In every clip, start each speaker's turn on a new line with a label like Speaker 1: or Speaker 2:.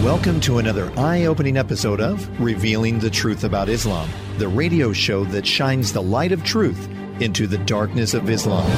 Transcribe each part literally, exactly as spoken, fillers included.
Speaker 1: Welcome to another eye-opening episode of Revealing the Truth About Islam, the radio show that shines the light of truth into the darkness of Islam.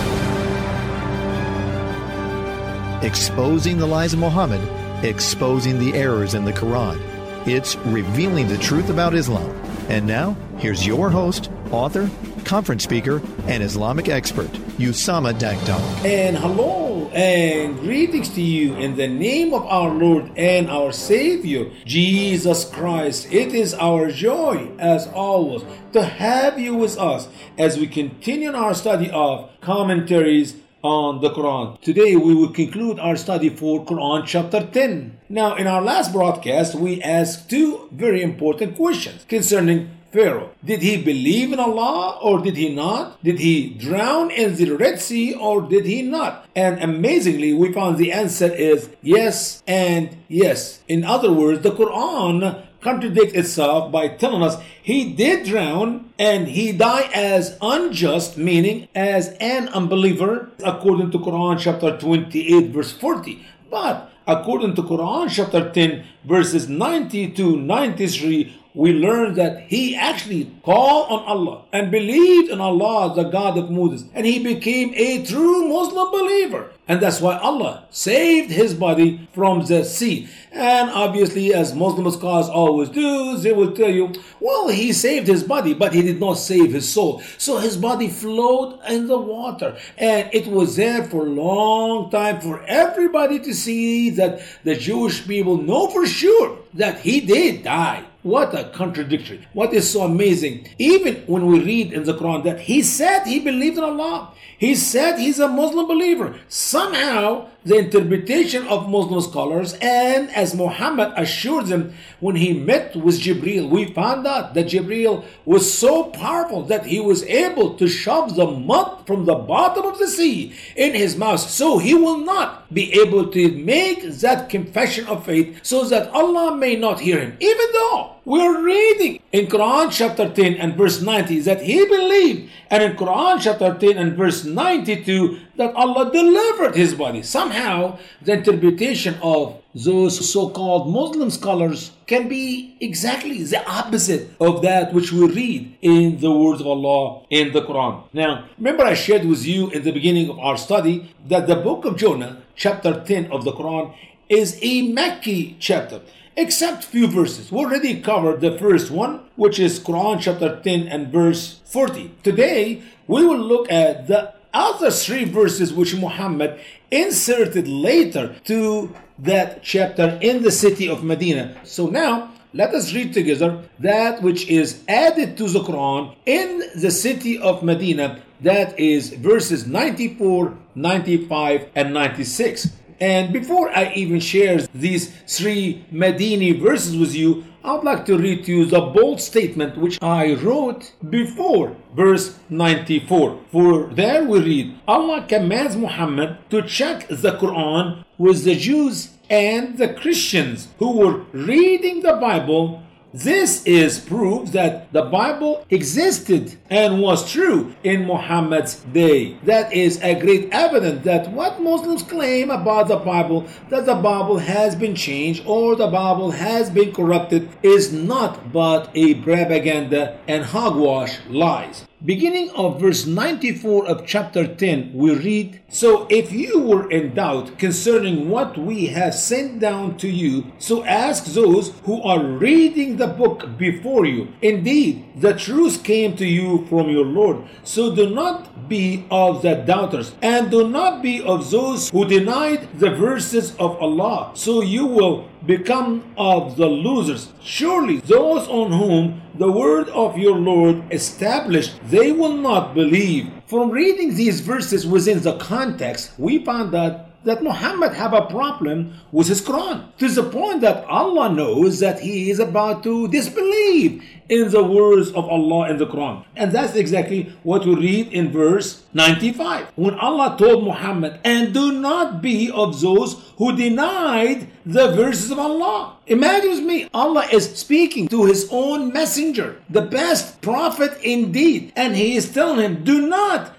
Speaker 1: Exposing the lies of Muhammad, exposing the errors in the Quran. It's Revealing the Truth About Islam. And now, here's your host, author, conference speaker, and Islamic expert, Usama Dagdar.
Speaker 2: And hello and greetings to you in the name of our Lord and our Savior, Jesus Christ. It is our joy, as always, to have you with us as we continue our study of commentaries on the Quran. Today we will conclude our study for Quran chapter ten. Now, in our last broadcast, we asked two very important questions concerning Pharaoh. Did he believe in Allah or did he not? Did he drown in the Red Sea or did he not? And amazingly, we found the answer is yes and yes. In other words, the Quran contradicts itself by telling us he did drown and he died as unjust, meaning as an unbeliever, according to Quran chapter twenty-eight verse forty. But according to Quran chapter ten verses ninety to ninety-three, we learn that he actually called on Allah and believed in Allah, the God of Moses, and he became a true Muslim believer. And that's why Allah saved his body from the sea. And obviously, as Muslim scholars always do, they will tell you, well, he saved his body, but he did not save his soul. So his body flowed in the water, and it was there for a long time for everybody to see that the Jewish people know for sure that he did die. What a contradiction. What is so amazing? Even when we read in the Quran that he said he believed in Allah, he said he's a Muslim believer. Somehow, the interpretation of Muslim scholars, and as Muhammad assured them when he met with Jibreel, we found out that Jibreel was so powerful that he was able to shove the mud from the bottom of the sea in his mouth. So he will not be able to make that confession of faith so that Allah may not hear him. Even though we're reading in Quran chapter ten and verse ninety that he believed, and in Quran chapter ten and verse ninety-two that Allah delivered his body. Somehow, the interpretation of those so-called Muslim scholars can be exactly the opposite of that which we read in the words of Allah in the Quran. Now, remember I shared with you in the beginning of our study that the book of Jonah, chapter ten of the Quran, is a Mecca chapter, except few verses. We already covered the first one, which is Quran chapter ten and verse forty. Today, we will look at the other three verses which Muhammad inserted later to that chapter in the city of Medina. So now, let us read together that which is added to the Quran in the city of Medina. That is verses ninety-four, ninety-five, and ninety-six. And before I even share these three Medini verses with you, I would like to read to you the bold statement which I wrote before verse ninety-four. For there we read, Allah commands Muhammad to check the Quran with the Jews and the Christians who were reading the Bible. This is proof that the Bible existed and was true in Muhammad's day. That is a great evidence that what Muslims claim about the Bible, that the Bible has been changed or the Bible has been corrupted, is not but a propaganda and hogwash lies. Beginning of verse ninety-four of chapter ten, we read, So if you were in doubt concerning what we have sent down to you, so ask those who are reading the book before you. Indeed, the truth came to you from your Lord. So do not be of the doubters, and do not be of those who denied the verses of Allah. So you will become of the losers. Surely those on whom the word of your Lord established, they will not believe. From reading these verses within the context, we found out that Muhammad have a problem with his Quran, to the point that Allah knows that he is about to disbelieve in the words of Allah in the Quran. And that's exactly what we read in verse ninety-five. When Allah told Muhammad, and do not be of those who denied the verses of Allah. Imagine with me, Allah is speaking to his own messenger, the best prophet indeed. And he is telling him, do not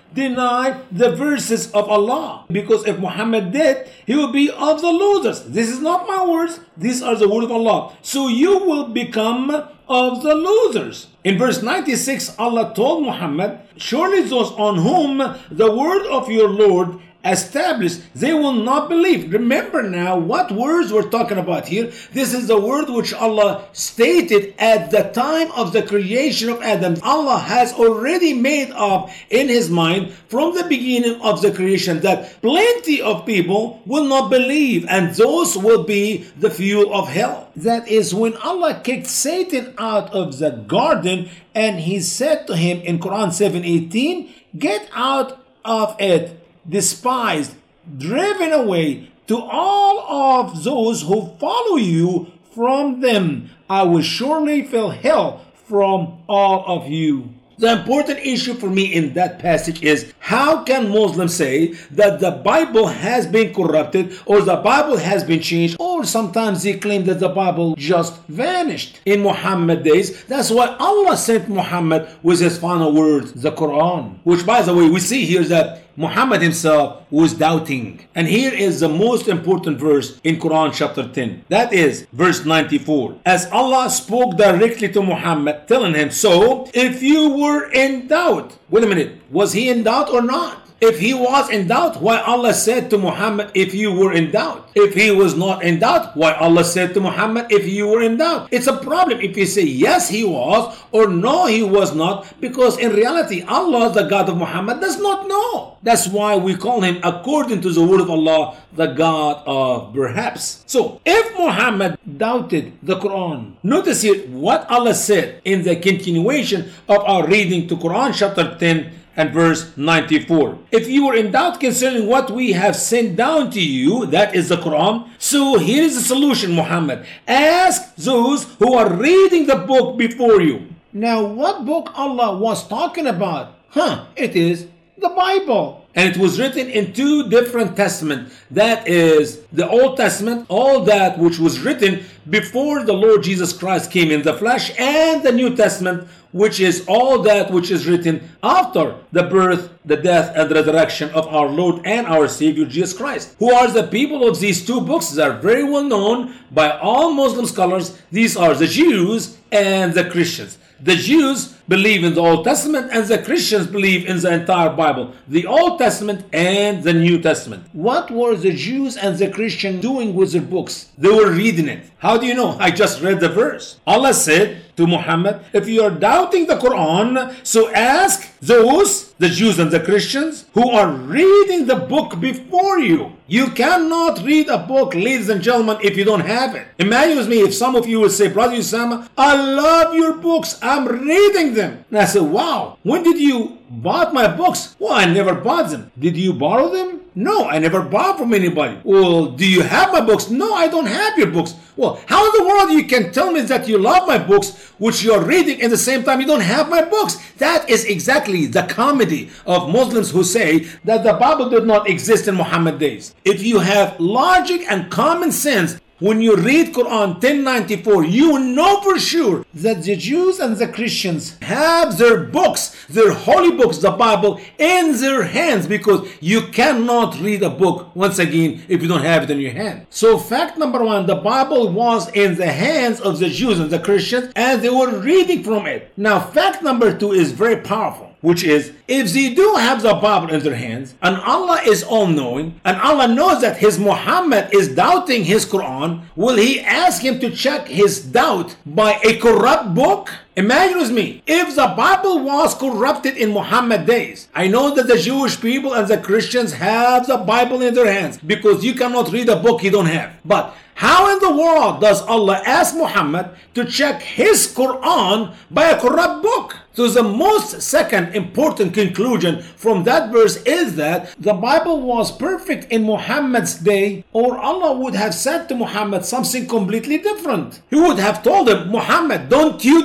Speaker 2: deny the verses of Allah. Because if Muhammad did, he will be of the losers. This is not my words. These are the word of Allah. So you will become of the losers. In verse ninety-six, Allah told Muhammad, surely those on whom the word of your Lord established, they will not believe. Remember now what words we're talking about here. This is the word which Allah stated at the time of the creation of Adam. Allah has already made up in his mind from the beginning of the creation that plenty of people will not believe, and those will be the fuel of hell. That is when Allah kicked Satan out of the garden, and he said to him in Quran seven eighteen, get out of it, despised, driven away, to all of those who follow you from them. I will surely fill hell from all of you. The important issue for me in that passage is, how can Muslims say that the Bible has been corrupted, or the Bible has been changed, or sometimes they claim that the Bible just vanished in Muhammad's days? That's why Allah sent Muhammad with his final words, the Quran, which, by the way, we see here that Muhammad himself was doubting. And here is the most important verse in Quran chapter ten. That is verse ninety-four. As Allah spoke directly to Muhammad, telling him, so if you were in doubt, wait a minute, was he in doubt or not? If he was in doubt, why Allah said to Muhammad, if you were in doubt? If he was not in doubt, why Allah said to Muhammad, if you were in doubt? It's a problem if you say yes he was or no he was not, because in reality Allah, the God of Muhammad, does not know. That's why we call him, according to the word of Allah, the God of perhaps. So if Muhammad doubted the Quran, notice here what Allah said in the continuation of our reading to Quran chapter ten and verse ninety-four. If you were in doubt concerning what we have sent down to you, that is the Quran, so here is the solution, Muhammad. Ask those who are reading the book before you. Now, what book Allah was talking about? Huh, it is the Bible. And it was written in two different testaments. That is the Old Testament, all that which was written before the Lord Jesus Christ came in the flesh, and the New Testament, which is all that which is written after the birth, the death, and the resurrection of our Lord and our Savior Jesus Christ. Who are the people of these two books? They are very well known by all Muslim scholars. These are the Jews and the Christians. The Jews believe in the Old Testament, and the Christians believe in the entire Bible, the Old Testament and the New Testament. What were the Jews and the Christians doing with their books? They were reading it. How do you know? I just read the verse. Allah said to Muhammad, if you are doubting the Quran, so ask those, the Jews and the Christians, who are reading the book before you. You cannot read a book, ladies and gentlemen, if you don't have it. Imagine with me if some of you would say, Brother Usama, I love your books, I'm reading them. And I said, wow, when did you bought my books? Well, I never bought them. Did you borrow them? No, I never bought from anybody. Well, do you have my books? No, I don't have your books. Well, how in the world you can tell me that you love my books, which you're reading, at the same time you don't have my books? That is exactly the comedy of Muslims who say that the Bible did not exist in Muhammad's days. If you have logic and common sense, when you read Quran ten ninety-four, you know for sure that the Jews and the Christians have their books, their holy books, the Bible, in their hands, because you cannot read a book, once again, if you don't have it in your hand. So fact number one, the Bible was in the hands of the Jews and the Christians, and they were reading from it. Now fact number two is very powerful, which is, if they do have the Bible in their hands, and Allah is all-knowing, and Allah knows that his Muhammad is doubting his Quran, will he ask him to check his doubt by a corrupt book? Imagine with me, if the Bible was corrupted in Muhammad's days, I know that the Jewish people and the Christians have the Bible in their hands, because you cannot read a book you don't have. But how in the world does Allah ask Muhammad to check his Quran by a corrupt book? So the most second important conclusion from that verse is that the Bible was perfect in Muhammad's day, or Allah would have said to Muhammad something completely different. He would have told him, Muhammad, don't you dare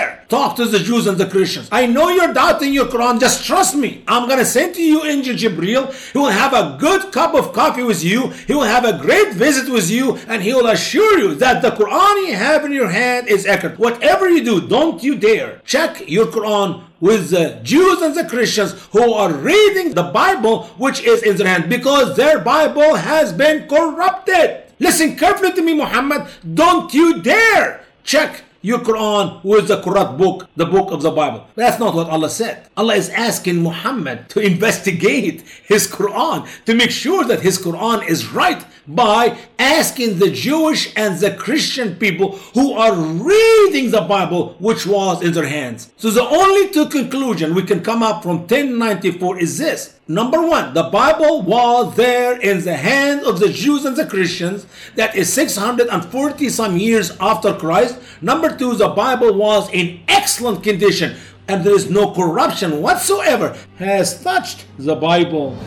Speaker 2: dare talk to the Jews and the Christians. I know you're doubting your Quran. Just trust me. I'm going to send to you Angel Jibreel. He will have a good cup of coffee with you. He will have a great visit with you, and he will assure you that the Quran you have in your hand is accurate. Whatever you do, don't you dare check your Quran with the Jews and the Christians who are reading the Bible which is in their hand, because their Bible has been corrupted. Listen carefully to me, Muhammad. Don't you dare check your Quran with the corrupt book, the book of the Bible. That's not what Allah said. Allah is asking Muhammad to investigate his Quran, to make sure that his Quran is right, by asking the Jewish and the Christian people who are reading the Bible which was in their hands. So the only two conclusions we can come up from ten ninety-four is this. Number one, the Bible was there in the hand of the Jews and the Christians. That is six hundred forty some years after Christ. Number two, the Bible was in excellent condition, and there is no corruption whatsoever has touched the Bible.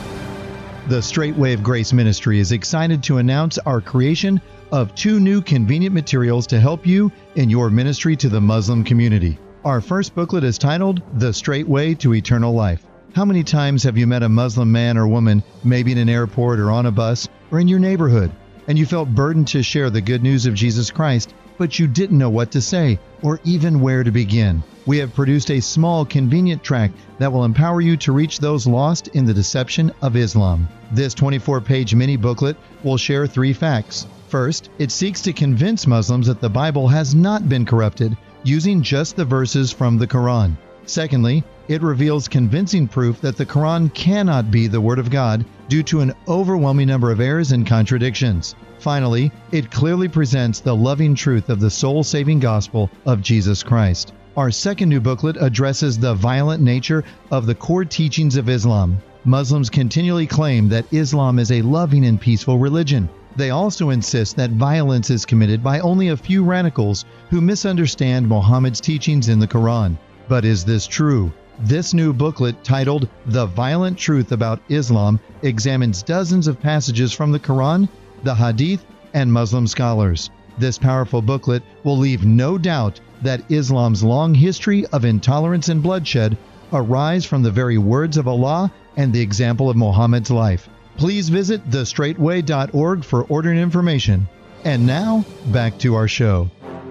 Speaker 1: The Straight Way of Grace Ministry is excited to announce our creation of two new convenient materials to help you in your ministry to the Muslim community. Our first booklet is titled The Straight Way to Eternal Life. How many times have you met a Muslim man or woman, maybe in an airport or on a bus or in your neighborhood, and you felt burdened to share the good news of Jesus Christ, but you didn't know what to say or even where to begin? We have produced a small, convenient tract that will empower you to reach those lost in the deception of Islam. This twenty-four page mini booklet will share three facts. First, it seeks to convince Muslims that the Bible has not been corrupted using just the verses from the Quran. Secondly, it reveals convincing proof that the Quran cannot be the Word of God due to an overwhelming number of errors and contradictions. Finally, it clearly presents the loving truth of the soul-saving gospel of Jesus Christ. Our second new booklet addresses the violent nature of the core teachings of Islam. Muslims continually claim that Islam is a loving and peaceful religion. They also insist that violence is committed by only a few radicals who misunderstand Muhammad's teachings in the Quran. But is this true? This new booklet, titled The Violent Truth About Islam, examines dozens of passages from the Quran, the Hadith, and Muslim scholars. This powerful booklet will leave no doubt that Islam's long history of intolerance and bloodshed arise from the very words of Allah and the example of Muhammad's life. Please visit the straight way dot org for ordering information. And now, back to our show.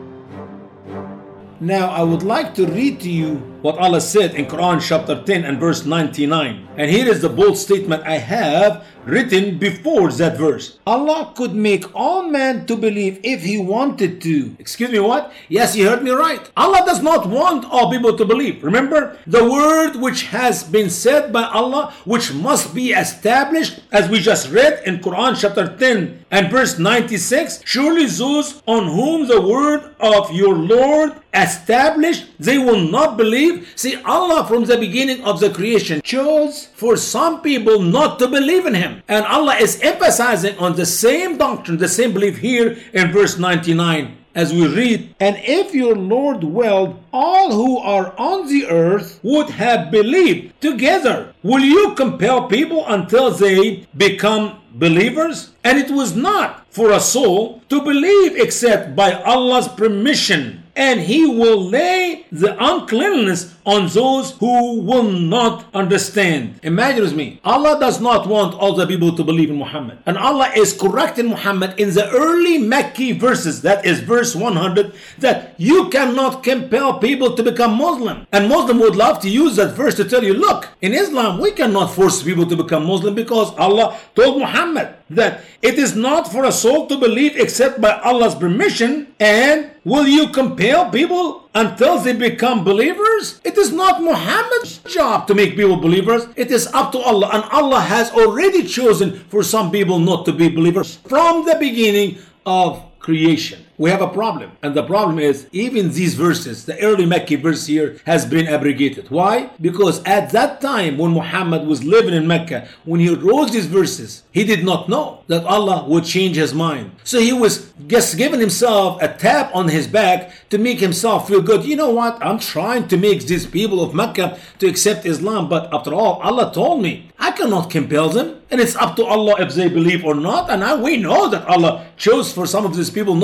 Speaker 2: Now I would like to read to you what Allah said in Quran chapter ten and verse ninety-nine. And here is the bold statement I have written before that verse. Allah could make all men to believe if He wanted to. Excuse me, what? Yes, you heard me right. Allah does not want all people to believe. Remember, the word which has been said by Allah, which must be established, as we just read in Quran chapter ten and verse ninety-six. Surely those on whom the word of your Lord established, they will not believe. See, Allah from the beginning of the creation chose for some people not to believe in Him. And Allah is emphasizing on the same doctrine, the same belief here in verse ninety-nine. As we read, and if your Lord willed, all who are on the earth would have believed together. Will you compel people until they become believers? And it was not for a soul to believe except by Allah's permission. And He will lay the uncleanness on those who will not understand. Imagine with me, Allah does not want all the people to believe in Muhammad. And Allah is correcting Muhammad in the early Mecca verses, that is verse one hundred, that you cannot compel people to become Muslim. And Muslim would love to use that verse to tell you, look, in Islam we cannot force people to become Muslim, because Allah told Muhammad that it is not for a soul to believe except by Allah's permission. And will you compel people until they become believers? It is not Muhammad's job to make people believers. It is up to Allah, and Allah has already chosen for some people not to be believers from the beginning of creation. We have a problem, and the problem is even these verses, the early Mecca verse here, has been abrogated. Why? Because at that time when Muhammad was living in Mecca, when he wrote these verses, he did not know that Allah would change his mind. So he was just giving himself a tap on his back to make himself feel good. You know what? I'm trying to make these people of Mecca to accept Islam, but after all, Allah told me I cannot compel them, and it's up to Allah if they believe or not. And I, we know that Allah chose for some of these people not to believe.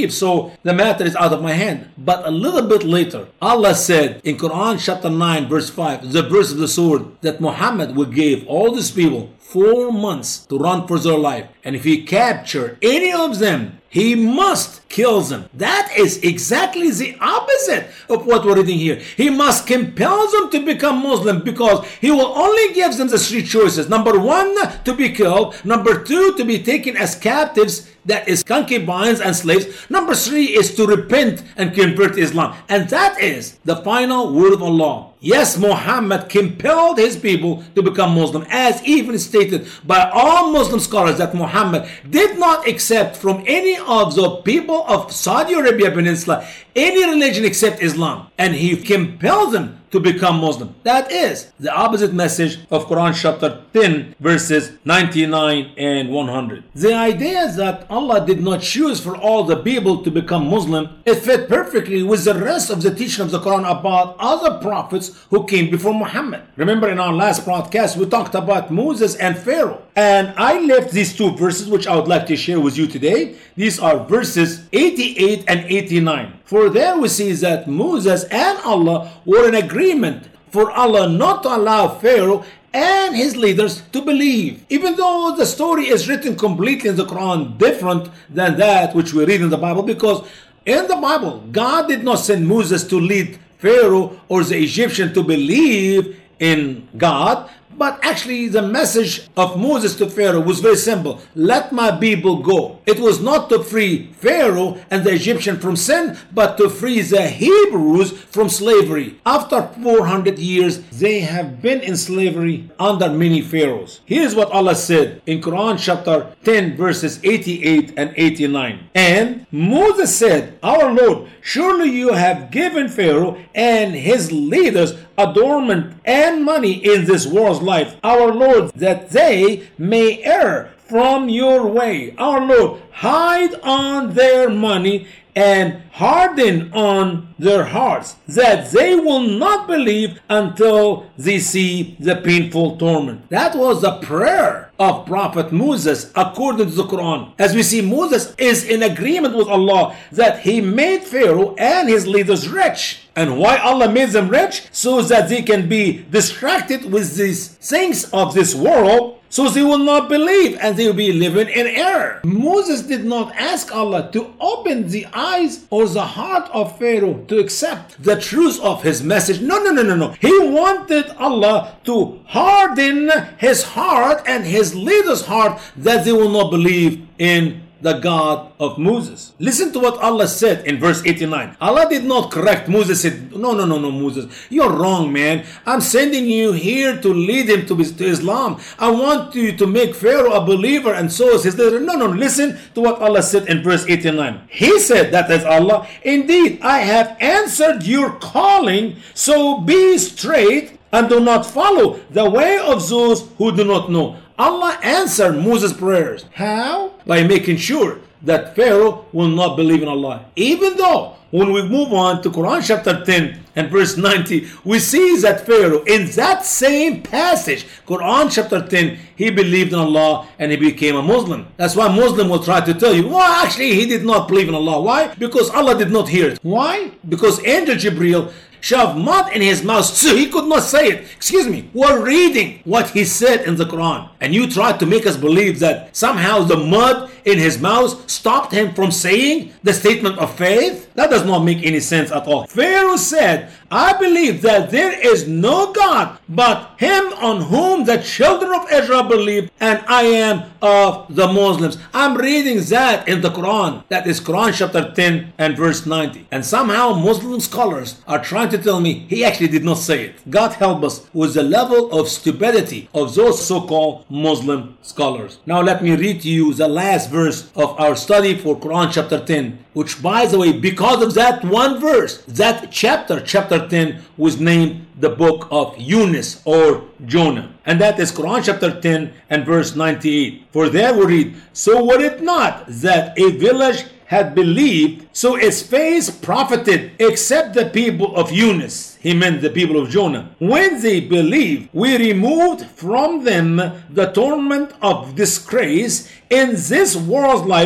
Speaker 2: believe, so the matter is out of my hand. But a little bit later, Allah said in Quran chapter nine verse five, the verse of the sword, that Muhammad will give all these people four months to run for their life. And if he capture any of them, he must kill them. That is exactly the opposite of what we're reading here. He must compel them to become Muslim, because he will only give them the three choices. Number one, to be killed. Number two, to be taken as captives, that is concubines and slaves. Number three is to repent and convert to Islam. And that is the final word of Allah. Yes, Muhammad compelled his people to become Muslim, as even stated by all Muslim scholars, that Muhammad did not accept from any of the people of Saudi Arabia Peninsula any religion except Islam, and he compelled them to become Muslim. That is the opposite message of Quran chapter ten verses ninety-nine and one hundred. The idea that Allah did not choose for all the people to become Muslim, it fit perfectly with the rest of the teaching of the Quran about other prophets who came before Muhammad. Remember, in our last broadcast we talked about Moses and Pharaoh, and I left these two verses which I would like to share with you today. These are verses eighty-eight and eighty-nine. For there we see that Moses and Allah were in agreement for Allah not to allow Pharaoh and his leaders to believe. Even though the story is written completely in the Quran different than that which we read in the Bible, because in the Bible God did not send Moses to lead Pharaoh or the Egyptian to believe in God, but actually the message of Moses to Pharaoh was very simple: let my people go. It was not to free Pharaoh and the Egyptian from sin, but to free the Hebrews from slavery. After four hundred years, they have been in slavery under many pharaohs. Here's what Allah said in Quran chapter ten verses eighty-eight and eighty-nine. And Moses said, our Lord, surely you have given Pharaoh and his leaders adornment and money in this world's life, our Lord, that they may err from your way. Our Lord, hide on their money and harden on their hearts, that they will not believe until they see the painful torment. That was the prayer of Prophet Moses according to the Quran. As we see, Moses is in agreement with Allah that he made Pharaoh and his leaders rich. And why Allah made them rich? So that they can be distracted with these things of this world, so they will not believe and they will be living in error. Moses did not ask Allah to open the eyes or the heart of Pharaoh to accept the truth of his message. No, no, no, no, no. He wanted Allah to harden his heart and his leader's heart, that they will not believe in the God of Moses. Listen to what Allah said in verse eighty-nine. Allah did not correct Moses. Said, no, no, no, no, Moses, you're wrong, man. I'm sending you here to lead him to, to Islam. I want you to make Pharaoh a believer, and so is his leader. No, no, listen to what Allah said in verse eighty-nine. He said, that is Allah, indeed, I have answered your calling, so be straight and do not follow the way of those who do not know. Allah answered Moses' prayers. How? By making sure that Pharaoh will not believe in Allah. Even though when we move on to Quran chapter ten and verse ninety, we see that Pharaoh, in that same passage, Quran chapter ten, he believed in Allah and he became a Muslim. That's why Muslim will try to tell you, well, actually he did not believe in Allah. Why? Because Allah did not hear it. Why? Because Angel Jibreel shoved mud in his mouth so he could not say it. Excuse me, we're reading what he said in the Quran, and you tried to make us believe that somehow the mud in his mouth stopped him from saying the statement of faith? That does not make any sense at all. Pharaoh said, I believe that there is no God but him on whom the children of Israel believe, and I am of the Muslims. I'm reading that in the Quran. That is Quran chapter ten and verse ninety. And somehow Muslim scholars are trying to tell me he actually did not say it. God help us with the level of stupidity of those so-called Muslim scholars. Now let me read to you the last verse of our study for Quran chapter ten, which, by the way, because of that one verse, that chapter, chapter ten, was named the book of Yunus or Jonah. And that is Quran chapter ten and verse ninety-eight. For there we read, so were it not that a village had believed, so its face profited, except the people of Yunus. He meant the people of Jonah. When they believed, we removed from them the torment of disgrace in this world's life,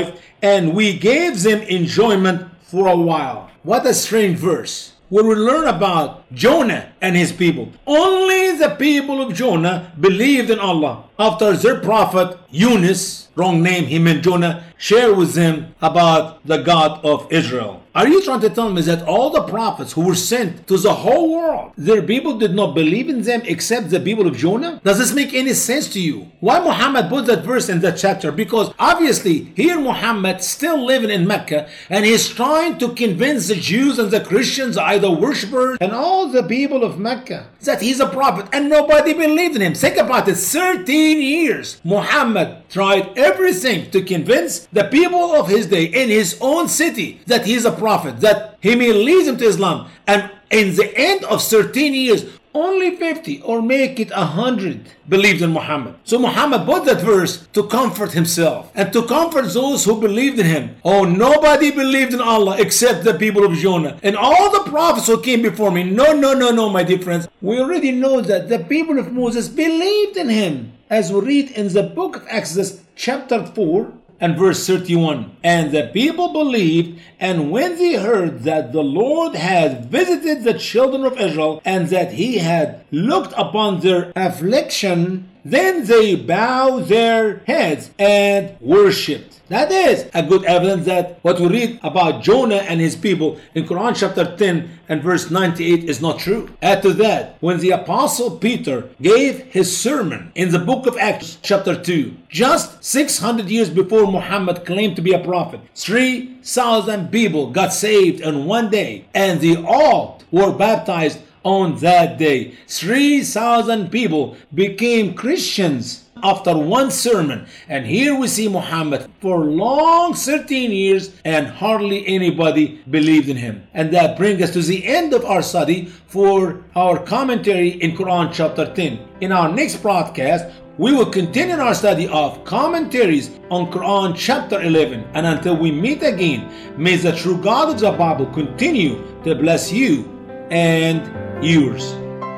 Speaker 2: and we gave them enjoyment for a while. What a strange verse. When we learn about Jonah and his people, only the people of Jonah believed in Allah. After their prophet Yunus, wrong name, he meant Jonah, shared with them about the God of Israel. Are you trying to tell me that all the prophets who were sent to the whole world, their people did not believe in them except the people of Jonah? Does this make any sense to you? Why Muhammad put that verse in that chapter? Because obviously here Muhammad still living in Mecca, and he's trying to convince the Jews and the Christians, the idol worshippers, and all the people of Mecca that he's a prophet, and nobody believed in him. Think about it, thirteen years Muhammad tried everything to convince the people of his day in his own city that he's a prophet, that he may lead them to Islam, and in the end of thirteen years only fifty or make it one hundred believed in Muhammad. So Muhammad put that verse to comfort himself and to comfort those who believed in him. Oh, nobody believed in Allah except the people of Jonah and all the prophets who came before me. No, no, no, no, my dear friends. We already know that the people of Moses believed in him, as we read in the book of Exodus chapter four and verse thirty-one. And the people believed, and when they heard that the Lord had visited the children of Israel, and that he had looked upon their affliction, then they bowed their heads and worshipped. That is a good evidence that what we read about Jonah and his people in Quran chapter ten and verse ninety-eight is not true. Add to that, when the apostle Peter gave his sermon in the book of Acts chapter two, just six hundred years before Muhammad claimed to be a prophet, three thousand people got saved in one day, and they all were baptized on that day. three thousand people became Christians after one sermon. And here we see Muhammad for long thirteen years and hardly anybody believed in him. And that brings us to the end of our study for our commentary in Quran chapter ten. In our next broadcast, we will continue our study of commentaries on Quran chapter eleven. And until we meet again, may the true God of the Bible continue to bless you and yours.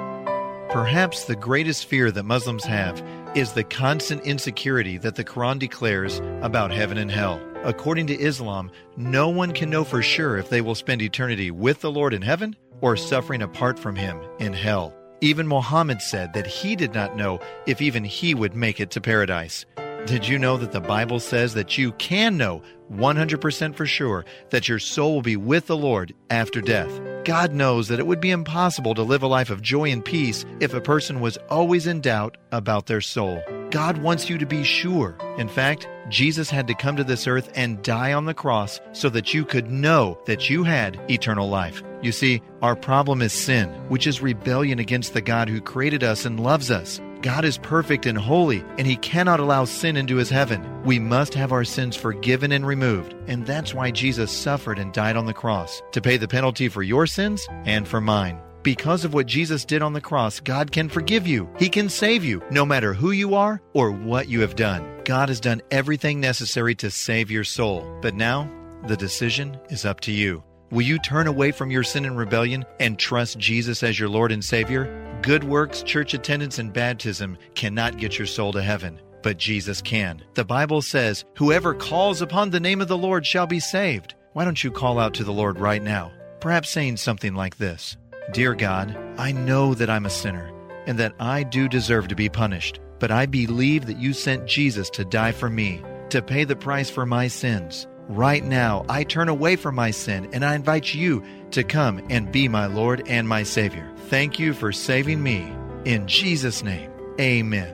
Speaker 1: Perhaps the greatest fear that Muslims have is the constant insecurity that the Quran declares about heaven and hell. According to Islam, no one can know for sure if they will spend eternity with the Lord in heaven or suffering apart from him in hell. Even Muhammad said that he did not know if even he would make it to paradise. Did you know that the Bible says that you can know one hundred percent for sure that your soul will be with the Lord after death? God knows that it would be impossible to live a life of joy and peace if a person was always in doubt about their soul. God wants you to be sure. In fact, Jesus had to come to this earth and die on the cross so that you could know that you had eternal life. You see, our problem is sin, which is rebellion against the God who created us and loves us. God is perfect and holy, and He cannot allow sin into His heaven. We must have our sins forgiven and removed, and that's why Jesus suffered and died on the cross, to pay the penalty for your sins and for mine. Because of what Jesus did on the cross, God can forgive you. He can save you, no matter who you are or what you have done. God has done everything necessary to save your soul. But now, the decision is up to you. Will you turn away from your sin and rebellion and trust Jesus as your Lord and Savior? Good works, church attendance, and baptism cannot get your soul to heaven, but Jesus can. The Bible says, "Whoever calls upon the name of the Lord shall be saved." Why don't you call out to the Lord right now? Perhaps saying something like this: "Dear God, I know that I'm a sinner and that I do deserve to be punished, but I believe that you sent Jesus to die for me, to pay the price for my sins. Right now, I turn away from my sin and I invite you to come and be my Lord and my Savior. Thank you for saving me. In Jesus' name, amen."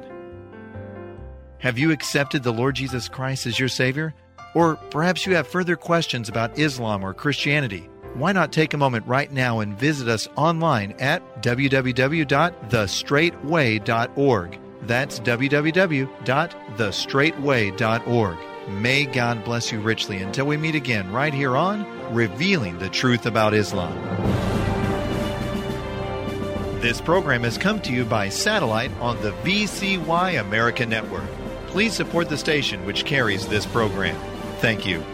Speaker 1: Have you accepted the Lord Jesus Christ as your Savior? Or perhaps you have further questions about Islam or Christianity. Why not take a moment right now and visit us online at w w w dot the straight way dot org. That's w w w dot the straight way dot org. May God bless you richly until we meet again right here on Revealing the Truth About Islam. This program has come to you by satellite on the V C Y America Network. Please support the station which carries this program. Thank you.